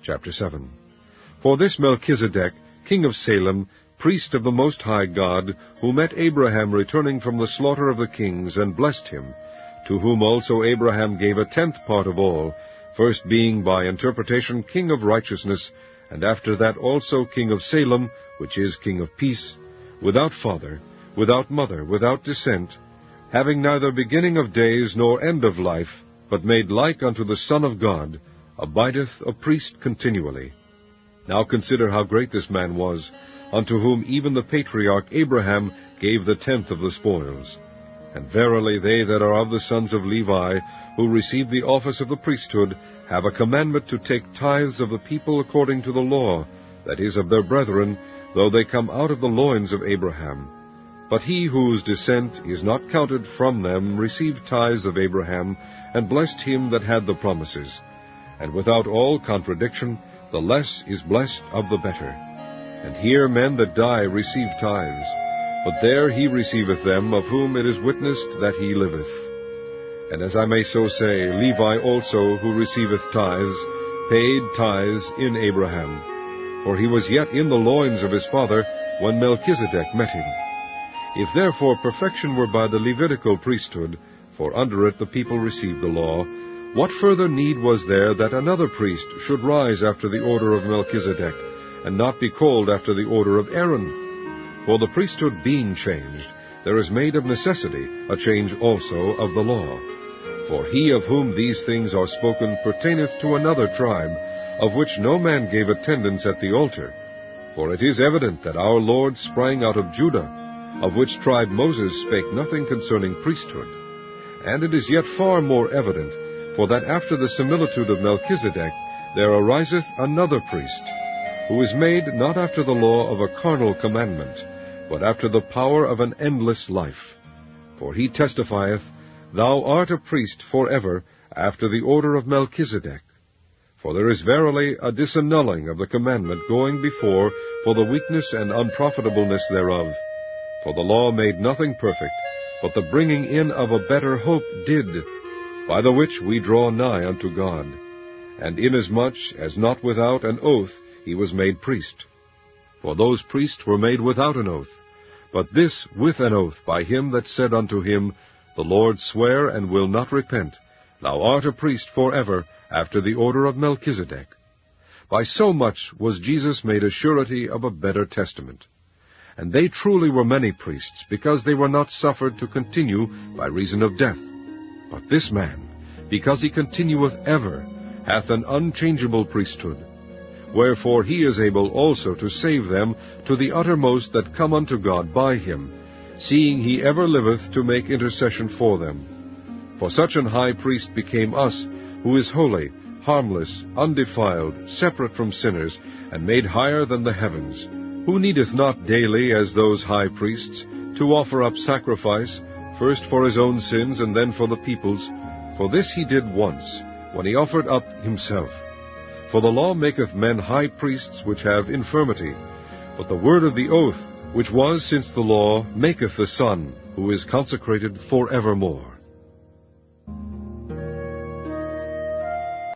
Chapter 7. For this Melchizedek, king of Salem, priest of the Most High God, who met Abraham returning from the slaughter of the kings, and blessed him, to whom also Abraham gave a 10th part of all, first being by interpretation king of righteousness, and after that also king of Salem, which is king of peace, without father, without mother, without descent, having neither beginning of days nor end of life, but made like unto the Son of God, abideth a priest continually. Now consider how great this man was, unto whom even the patriarch Abraham gave the 10th of the spoils. And verily they that are of the sons of Levi, who receive the office of the priesthood, have a commandment to take tithes of the people according to the law, that is, of their brethren, though they come out of the loins of Abraham. But he whose descent is not counted from them received tithes of Abraham, and blessed him that had the promises. And without all contradiction, the less is blessed of the better. And here men that die receive tithes, but there he receiveth them, of whom it is witnessed that he liveth. And as I may so say, Levi also, who receiveth tithes, paid tithes in Abraham. For he was yet in the loins of his father, when Melchizedek met him. If therefore perfection were by the Levitical priesthood, for under it the people received the law, what further need was there that another priest should rise after the order of Melchizedek, and not be called after the order of Aaron? For the priesthood being changed, there is made of necessity a change also of the law. For he of whom these things are spoken pertaineth to another tribe, of which no man gave attendance at the altar. For it is evident that our Lord sprang out of Judah, of which tribe Moses spake nothing concerning priesthood. And it is yet far more evident, for that after the similitude of Melchizedek there ariseth another priest, who is made not after the law of a carnal commandment, but after the power of an endless life. For he testifieth, Thou art a priest forever, after the order of Melchizedek. For there is verily a disannulling of the commandment going before for the weakness and unprofitableness thereof. For the law made nothing perfect, but the bringing in of a better hope did, by the which we draw nigh unto God. And inasmuch as not without an oath he was made priest. For those priests were made without an oath, but this with an oath by him that said unto him, The Lord sware and will not repent, Thou art a priest forever, after the order of Melchizedek. By so much was Jesus made a surety of a better testament. And they truly were many priests, because they were not suffered to continue by reason of death. But this man, because he continueth ever, hath an unchangeable priesthood. Wherefore he is able also to save them to the uttermost that come unto God by him, seeing he ever liveth to make intercession for them. For such an high priest became us, who is holy, harmless, undefiled, separate from sinners, and made higher than the heavens, who needeth not daily, as those high priests, to offer up sacrifice, first for his own sins, and then for the people's. For this he did once, when he offered up himself. For the law maketh men high priests which have infirmity, but the word of the oath, which was since the law, maketh the Son, who is consecrated for evermore.